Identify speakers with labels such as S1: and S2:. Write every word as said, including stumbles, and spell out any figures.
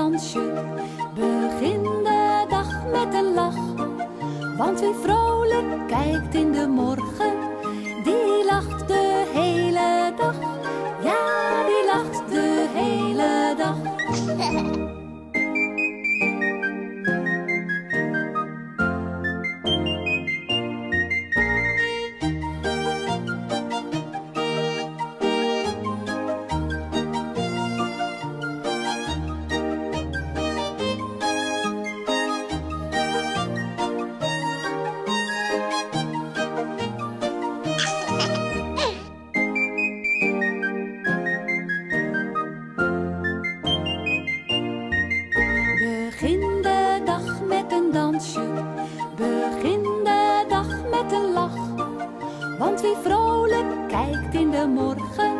S1: dansje. Begin de dag met een lach. Want wie vrolijk kijkt in de morgen, die lacht de hele dag. Ja, die lacht de hele dag. Begin de dag met een dansje, begin de dag met een lach. Want wie vrolijk kijkt in de morgen,